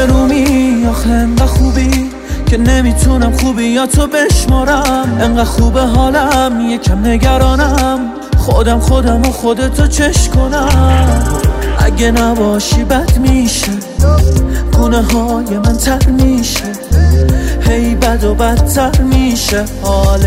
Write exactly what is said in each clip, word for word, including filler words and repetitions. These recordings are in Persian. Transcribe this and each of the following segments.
گرومی آخه انقدر خوبی که نمیتونم خوبیاتو بشمارم، انقدر خوبه حالم یکم نگرانم، خودم خودم و خودتو چش کنم. اگه نباشی بد میشه، گونه های من تر میشه، هی بد و بدتر میشه حال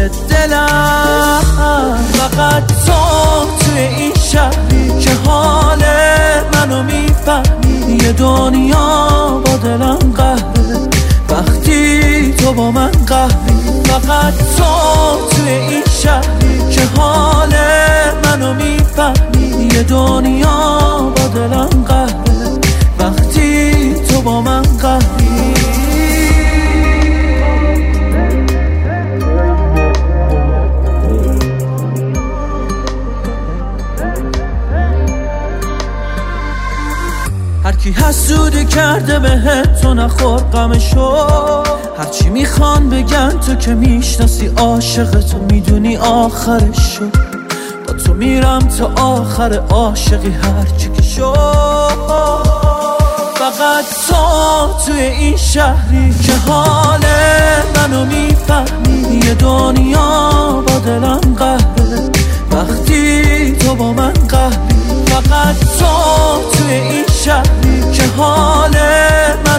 دلم. فقط تو توی این شهری که حال منو میفهمی، یه دنیا با دلم قهره وقتی تو با من قهری. فقط تو توی این شهری که حال منو میفهمی، یه دنیا با دلم قهره وقتی تو با من قهری. هرکی حسودی کرده بهت تو نخور غمشو، هرچی میخوان بگن تو که میشناسی عاشق تو میدونی آخرشو. با تو میرم تا آخر عاشقی هرچی که شو. فقط تو توی این شهری که حال منو میفهمی، یه دنیا با دلم قهره وقتی تو با من قهری. فقط تو توی این شهری که حال من